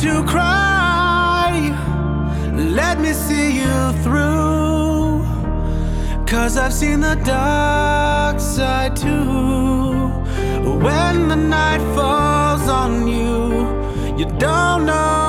to cry. Let me see you through, 'cause I've seen the dark side too. When the night falls on you, you don't know